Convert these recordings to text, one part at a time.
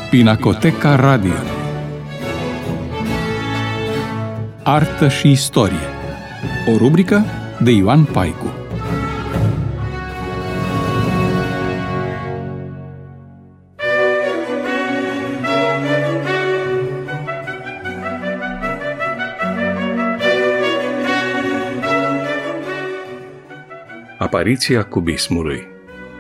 Pinacoteca Radio. Artă și istorie. O rubrică de Ioan Paicu. Apariția cubismului.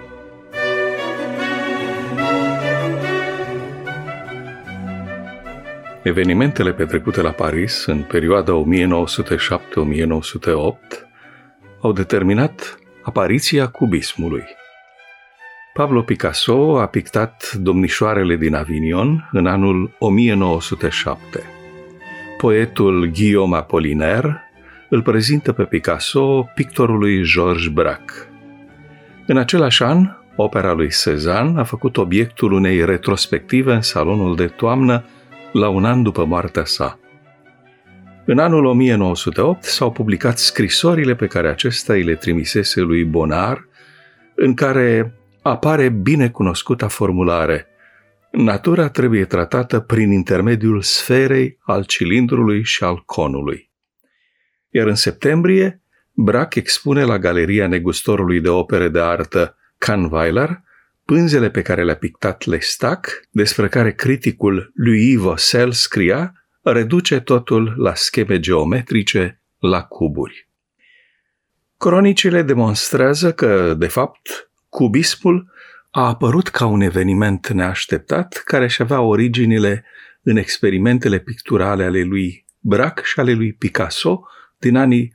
Evenimentele petrecute la Paris în perioada 1907-1908 au determinat apariția cubismului. Pablo Picasso a pictat Domnișoarele din Avignon în anul 1907. Poetul Guillaume Apollinaire îl prezintă pe Picasso pictorului Georges Braque. În același an, opera lui Cézanne a făcut obiectul unei retrospective în salonul de toamnă la un an după moartea sa. În anul 1908 s-au publicat scrisorile pe care acesta îi le trimisese lui Bonnard, în care apare binecunoscuta formulare: natura trebuie tratată prin intermediul sferei, al cilindrului și al conului. Iar în septembrie, Braque expune la Galeria Negustorului de Opere de Artă Kahnweiler pânzele pe care le-a pictat Lestac, despre care criticul lui Vaucel scria: reduce totul la scheme geometrice, la cuburi. Cronicile demonstrează că, de fapt, cubismul a apărut ca un eveniment neașteptat care își avea originile în experimentele picturale ale lui Braque și ale lui Picasso din anii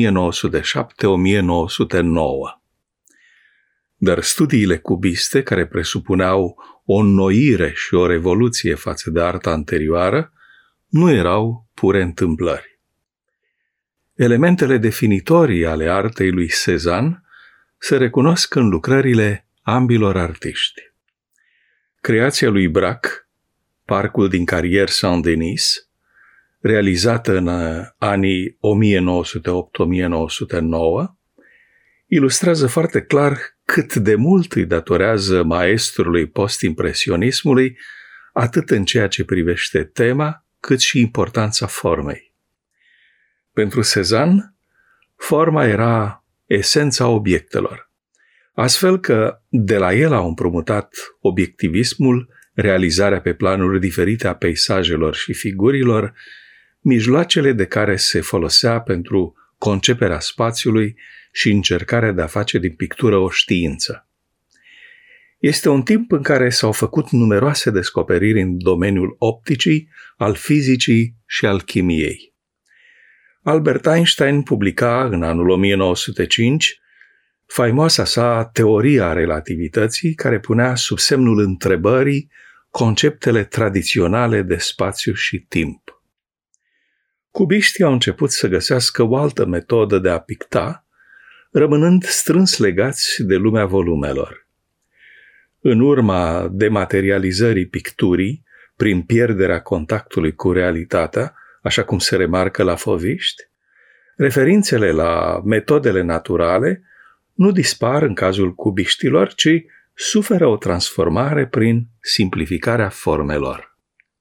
1907-1909. Dar studiile cubiste, care presupuneau o înnoire și o revoluție față de arta anterioară, nu erau pure întâmplări. Elementele definitorii ale artei lui Cézanne se recunosc în lucrările ambilor artiști. Creația lui Braque, Parcul din Carrière Saint-Denis, realizată în anii 1908-1909, ilustrează foarte clar cât de mult îi datorează maestrului post-impresionismului, atât în ceea ce privește tema, cât și importanța formei. Pentru Cézanne, forma era esența obiectelor, astfel că de la el au împrumutat obiectivismul, realizarea pe planuri diferite a peisajelor și figurilor, mijloacele de care se folosea pentru conceperea spațiului și încercarea de a face din pictură o știință. Este un timp în care s-au făcut numeroase descoperiri în domeniul opticii, al fizicii și al chimiei. Albert Einstein publica în anul 1905 faimoasa sa Teoria relativității, care punea sub semnul întrebării conceptele tradiționale de spațiu și timp. Cubiștii au început să găsească o altă metodă de a picta, rămânând strâns legați de lumea volumelor. În urma dematerializării picturii, prin pierderea contactului cu realitatea, așa cum se remarcă la Fauviști, referințele la metodele naturale nu dispar în cazul cubiștilor, ci suferă o transformare prin simplificarea formelor.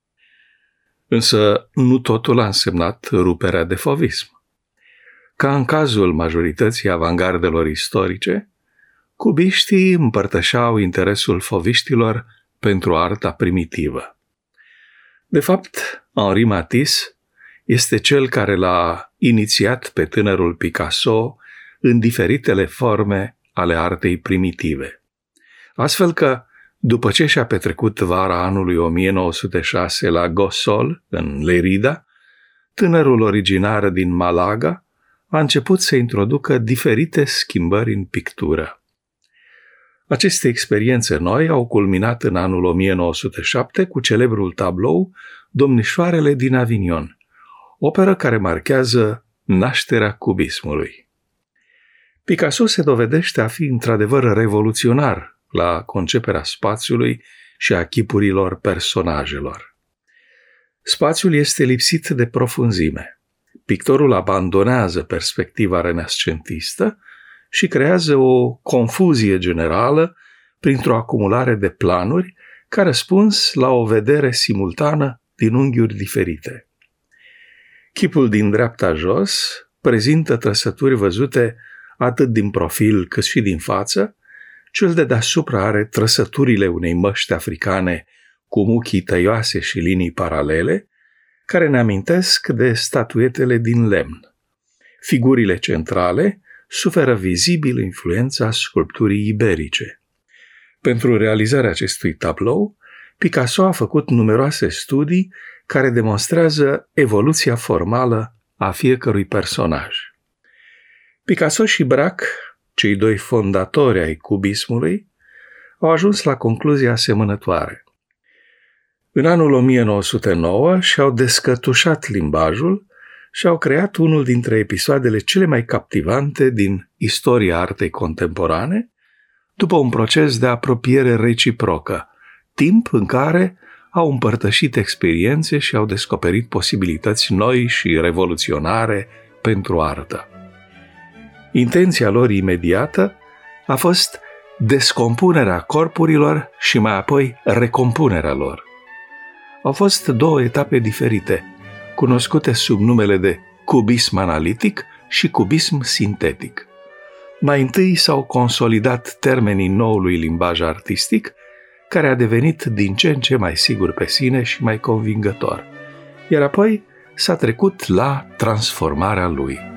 Însă nu totul a însemnat ruperea de fauvism. Ca în cazul majorității avangardelor istorice, cubiștii împărtășeau interesul fauviștilor pentru arta primitivă. De fapt, Henri Matisse este cel care l-a inițiat pe tânărul Picasso în diferitele forme ale artei primitive. Astfel că, după ce și-a petrecut vara anului 1906 la Gossol, în Lerida, tânărul originar din Malaga a început să introducă diferite schimbări în pictură. Aceste experiențe noi au culminat în anul 1907 cu celebrul tablou Domnișoarele din Avignon, operă care marchează nașterea cubismului. Picasso se dovedește a fi într-adevăr revoluționar la conceperea spațiului și a chipurilor personajelor. Spațiul este lipsit de profunzime. Pictorul abandonează perspectiva renascentistă și creează o confuzie generală printr-o acumulare de planuri ca răspuns la o vedere simultană din unghiuri diferite. Chipul din dreapta jos prezintă trăsături văzute atât din profil cât și din față, cel de deasupra are trăsăturile unei măști africane cu muchii tăioase și linii paralele, care ne amintesc de statuetele din lemn. Figurile centrale suferă vizibil influența sculpturii iberice. Pentru realizarea acestui tablou, Picasso a făcut numeroase studii care demonstrează evoluția formală a fiecărui personaj. Picasso și Braque, cei doi fondatori ai cubismului, au ajuns la concluzia asemănătoare. În anul 1909 și-au descătușat limbajul și au creat unul dintre episoadele cele mai captivante din istoria artei contemporane, după un proces de apropiere reciprocă, timp în care au împărtășit experiențe și au descoperit posibilități noi și revoluționare pentru artă. Intenția lor imediată a fost descompunerea corpurilor și mai apoi recompunerea lor. Au fost două etape diferite, cunoscute sub numele de cubism analitic și cubism sintetic. Mai întâi s-au consolidat termenii noului limbaj artistic, care a devenit din ce în ce mai sigur pe sine și mai convingător, iar apoi s-a trecut la transformarea lui.